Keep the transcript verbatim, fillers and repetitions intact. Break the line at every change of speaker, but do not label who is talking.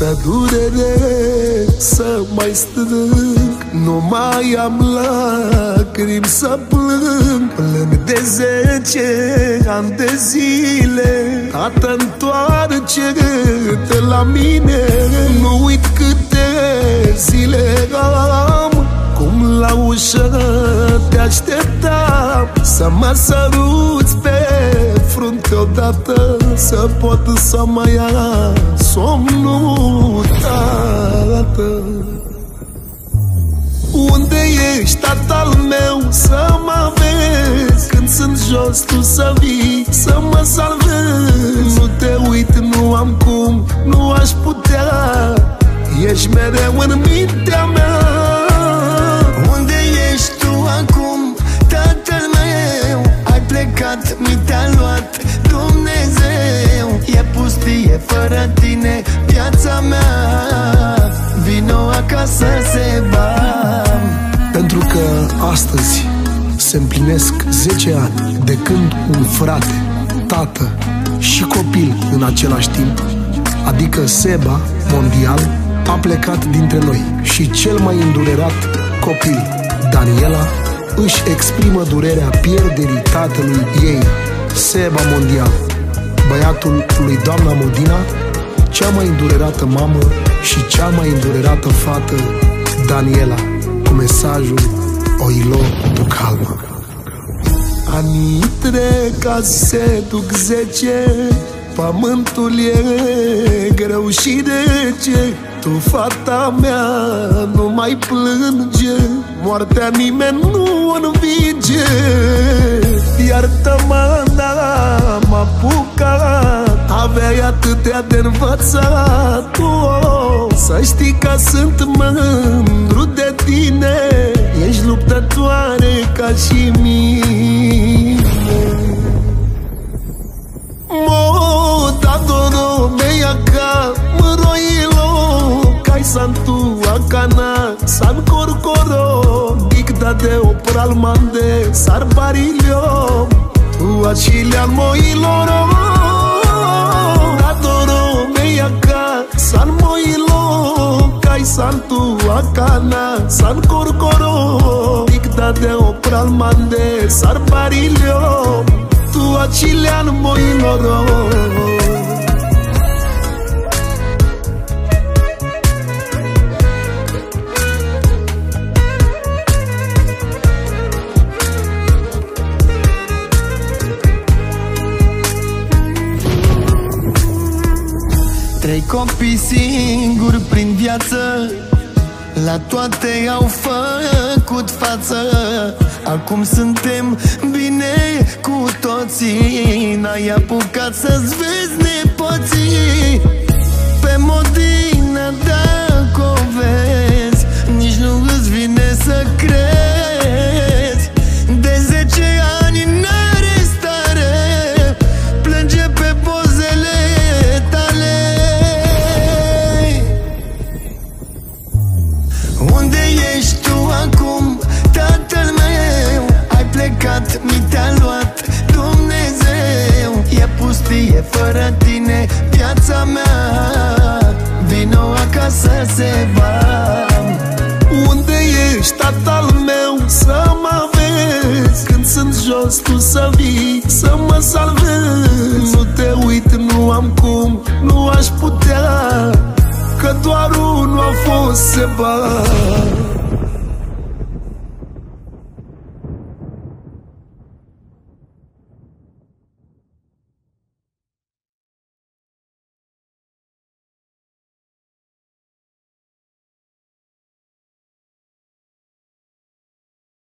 multă durere să mai strâng, nu mai am lacrimi să plâng. Plâng de zece ani de zile, tată, întoarce-te la mine. Nu uit câte zile am, cum la ușă te așteptam, să mă săruți pe frunte odată, să pot să mă ia somnul, tată. Unde ești, tata-l meu, să mă vezi? Când sunt jos, tu să vii, să mă salvezi. Nu te uit, nu am cum, nu aș putea, ești mereu în mintea mea.
Unde ești tu acum, tatăl meu? Ai plecat, mi te-a luat Dumnezeu. E pustie fără tine viața mea. Vino acasă, Seba.
Pentru că astăzi se împlinesc zece ani de când un frate, tată și copil în același timp, adică Seba Mondial, a plecat dintre noi. Și cel mai îndurerat copil, Daniela, își exprimă durerea pierderii tatălui ei, Seba Mondial, băiatul lui doamna Modina, cea mai îndurerată mamă și cea mai îndurerată fată, Daniela, cu mesajul Oilo tu calma. Anii trec, azi se duc zece, pământul e greu și rece. Tu, fata mea, nu mai plânge, moartea nimeni nu învinge. Iartă-mă, n-am apucat, aveai atâtea de învățat. Oh, să știi că sunt mândru de tine, ești luptătoare ca și mine. Mo, dadoro, meia-ca, măroilo, cai santu, acana, san corcoro, dicta de opralmande, sarbarilio, tu acilian moiloro. Dadoro, meia-ca, san moilo, cai santu, acana, san corcoro, dicta de opralmande, sarbarilio, tu acilian moiloro.
Trei copii singuri prin viață, la toate au făcut față. Acum suntem bine cu toții, n-ai apucat să-ți vezi nepoții. Pe Modina, dacă o vezi, nici nu îți vine să crezi. De zece ani în arestare, plânge pe pozele tale. Unde ești tu acum, tatăl meu? Ai plecat, mi te-a luat Dumnezeu. E pustie fără tine viața mea. Vino acasă, Seba.
Unde ești, tatăl meu, să mă vezi? Când sunt jos, tu să vii, să mă salvezi. Nu te uit, nu am cum, nu aș putea, că doar unul a fost Seba.